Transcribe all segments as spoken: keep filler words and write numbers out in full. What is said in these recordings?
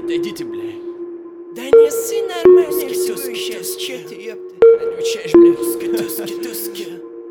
Отойдите, бля. Да неси нормально всё, Туски, сейчас, туски. чё ты, ёпта? Отвечаешь, бля. Туски, туски, туски.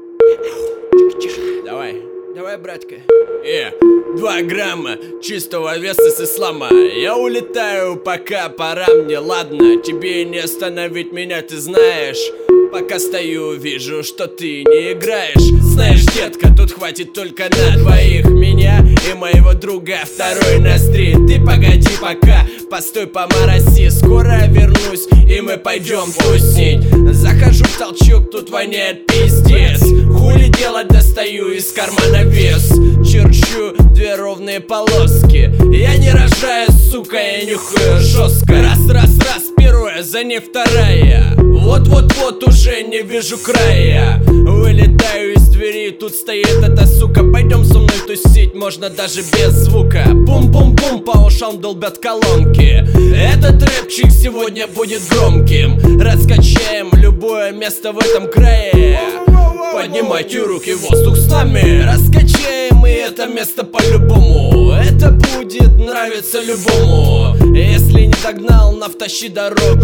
Давай. Давай, братка. Э, два грамма чистого веса с ислама. Я улетаю, пока пора мне, ладно. Тебе не остановить меня, ты знаешь. Пока стою, вижу, что ты не играешь. Знаешь, детка, тут хватит только на двоих. Меня и моего друга второй ноздри. Ты погоди пока, постой помороси. Скоро вернусь, и мы пойдем тусить. Захожу в толчок, тут воняет пиздец. Хули делать, достаю из кармана вес. Черчу две ровные полоски. Я не рожаю, сука, я нюхаю жестко. Раз, раз, раз, первая, за ней вторая. Вот-вот-вот уже не вижу края. Вылетаю из двери, тут стоит эта сука. Пойдем со мной тусить, можно даже без звука. Бум-бум-бум, по ушам долбят колонки. Этот рэпчик сегодня будет громким. Раскачаем любое место в этом крае. Поднимайте руки в воздух с нами. Раскачаем и это место по-любому. Это будет нравиться любому. Если не догнал, навтащи дорогу.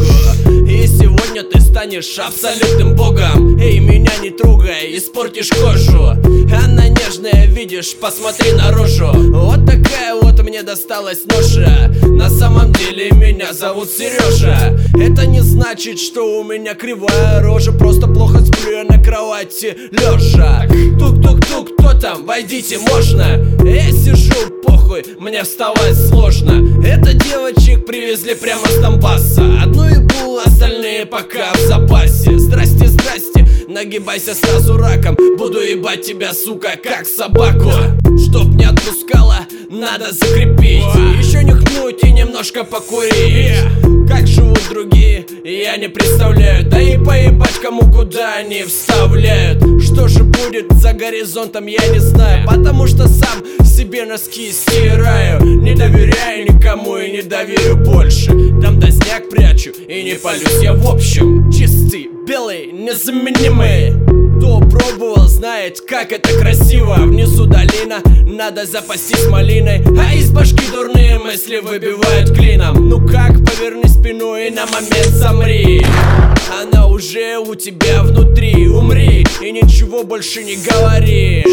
И сегодня ты станешь абсолютным богом. Эй, меня не трогай, испортишь кожу. Она нежная, видишь, посмотри на рожу. Вот такая вот мне досталась ноша. На самом деле меня зовут Сережа. Это не значит, что у меня кривая рожа. Просто плохо сплю я на кровати лежа. Тук-тук-тук, кто там? Войдите, можно? Я сижу, похуй, мне вставать сложно. Это девочек привезли прямо с Донбасса. Одну ебу, остальные пока в запасе. Здрасте, здрасте, нагибайся сразу раком. Буду ебать тебя, сука, как собаку. Чтоб не отпускала, надо закрепить. Еще нюхнуть и немножко покурить. Как живут другие, я не представляю. Да и поебать кому куда они вставляют. Что же будет за горизонтом, я не знаю. Потому что сам себе носки стираю. Не доверяю никому и не доверю больше. Там дозняк прячу и не палюсь я в общем. Чистый, белый, незаменимый. Кто пробовал, знает, как это красиво. Внизу долина, надо запастись малиной. А из башки дурные мысли выбивают клином. Ну как, поверни спину и на момент замри. Она уже у тебя внутри, умри и ничего больше не говори.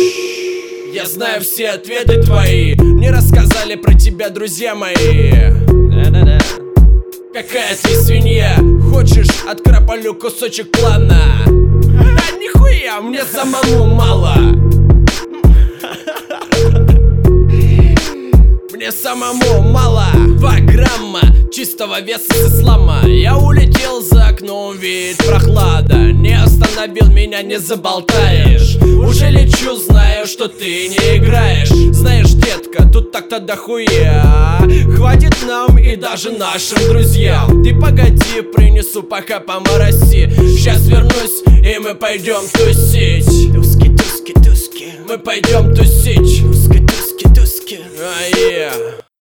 Я знаю все ответы твои. Мне рассказали про тебя друзья мои. Да-да-да. Какая ты свинья. Хочешь, откраполю кусочек плана? А нихуя, мне самому мало. Мне самому мало. Два грамма чистого веса с ислама. Я улетел за окном, веет прохлада. Не остановил меня, не заболтаешь. Уже лечу, знаю, что ты не играешь. Знаешь, детка, тут так-то дохуя. Хватит нам и даже нашим друзьям. Ты погоди, принесу пока помороси. Сейчас вернусь, и мы пойдем тусить. Туски, туски, туски. Мы пойдем тусить. Туски, туски, туски. А, yeah.